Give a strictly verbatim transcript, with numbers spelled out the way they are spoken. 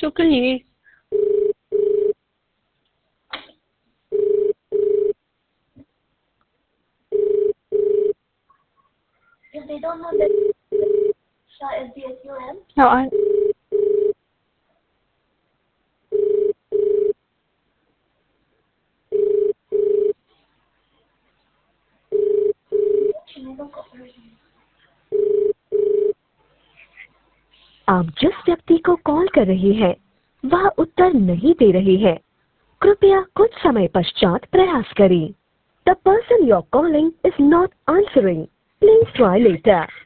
शुक्र नहीं। If they don't know that Shah is the S U M. No, I, आप जिस व्यक्ति को कॉल कर रहे हैं वह उत्तर नहीं दे रहे हैं। कृपया कुछ समय पश्चात प्रयास करें। The person you're calling is not answering. Please try later.